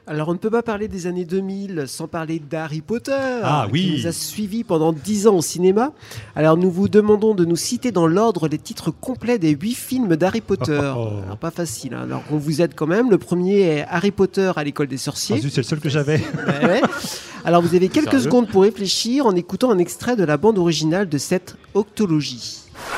Alors, on ne peut pas parler des années 2000 sans parler d'Harry Potter, oui. qui nous a suivis pendant 10 ans au cinéma. Alors, nous vous demandons de nous citer dans l'ordre les titres complets des 8 films d'Harry Potter. Alors, pas facile, hein. Alors, on vous aide quand même. Le premier est Harry Potter à l'école des sorciers. C'est le seul que j'avais. Ouais. Alors, vous avez quelques Sérieux secondes pour réfléchir en écoutant un extrait de la bande originale de cette octologie.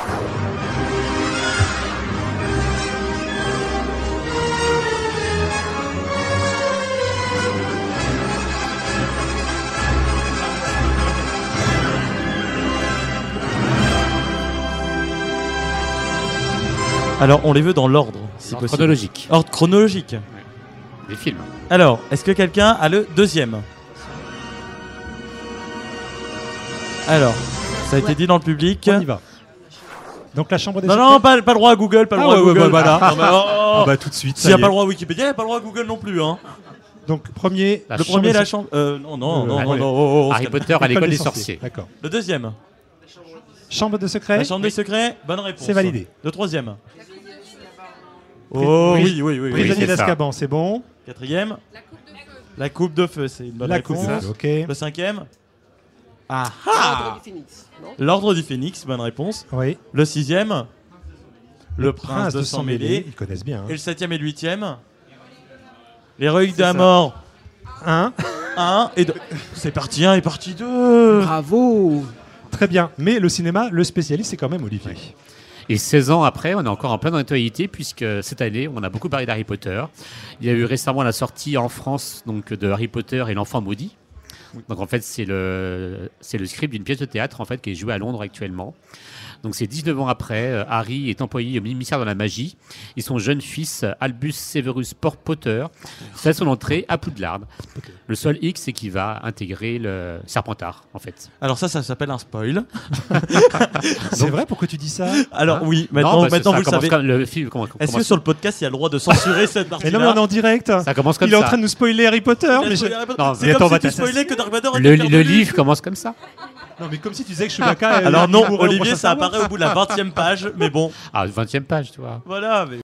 Alors, on les veut dans l'ordre, si Ordre possible. chronologique. Ordre chronologique. Des films. Alors, est-ce que quelqu'un a le deuxième? Alors, ça a été dit dans le public. On y va. Donc la chambre des Non, secrets. non, pas le droit à Google, pas le droit à Google. voilà. Non, mais oh, Tout de suite. S'il n'y a pas le droit à Wikipédia, il n'y a pas le droit à Google non plus. Hein. Donc premier. La Le chambre premier, des la chambre. Non. allez. On se Harry calme. Potter à l'école des sorciers. D'accord. Le deuxième. Chambre de secret. La chambre des secrets. Bonne réponse. C'est validé. Le troisième. Oh oui. Prisonnier c'est ça. d'Azkaban, c'est bon. Quatrième. La coupe de feu, c'est une bonne La réponse. coupe de feu, ok. Le cinquième. L'ordre du Phénix, non ? L'ordre du Phénix, bonne réponse. Oui. Le sixième. Le prince de sang mêlé. Ils connaissent bien. Et le septième et le huitième. Les reliques de la mort. Hein 1 et 2. C'est partie 1 et partie 2. Bravo. Très bien. Mais le cinéma, le spécialiste, c'est quand même Olivier. Et 16 ans après, on est encore en pleine actualité puisque cette année, on a beaucoup parlé d'Harry Potter. Il y a eu récemment la sortie en France donc, de Harry Potter et l'enfant maudit. Donc en fait, c'est le script d'une pièce de théâtre en fait, qui est jouée à Londres actuellement. Donc c'est 19 ans après, Harry est employé au ministère de la magie et son jeune fils, Albus Severus Potter, fait son entrée à Poudlard. Le seul X, c'est qu'il va intégrer le Serpentard, en fait. Alors ça s'appelle un spoil. C'est vrai, pourquoi tu dis ça? Alors oui, Non, maintenant parce que vous ça le commence savez. comme le film, Est-ce que commence- sur le podcast, il y a le droit de censurer cette Mais partie-là? non, mais on est en direct. ça commence comme Il est ça. en train de nous spoiler Harry Potter. Il a Mais spoilé Harry Potter. Non, C'est mais comme attends, on si va tu t'assassiner. spoilais que Dark Vador était Le livre commence comme ça. Non, mais comme si tu disais que Chewbacca. Alors non, mourrait au Olivier, prochain ça Star Wars. apparaît au bout de la 20e page, mais bon, Ah, 20e page, tu vois. voilà. Mais...